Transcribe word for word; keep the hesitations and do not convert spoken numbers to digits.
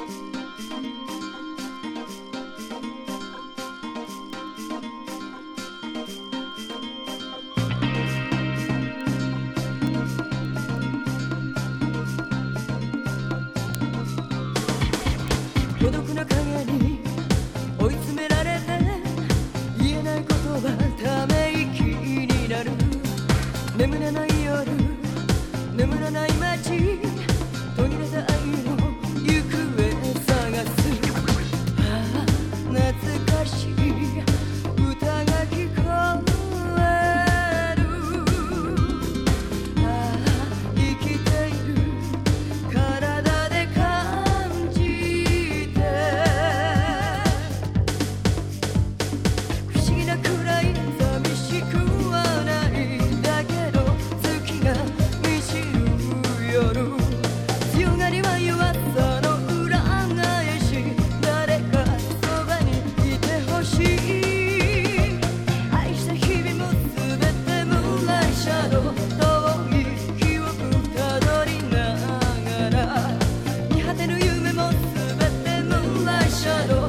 孤独な影に追い詰められて言えない言葉ため息になる。眠れない夜、眠らない街、途切れた愛の行方探す。ああ懐かしい歌が聞こえる。ああ生きている体で感じて、不思議なくらい寂しくはないだけど月が満ちる夜、強がりは弱さの裏返し、誰かそばにいてほしい。愛した日々もすべてムーンライトシャドウ、遠い記憶たどりながら見果てぬ夢もすべてムーンライトシャドウ。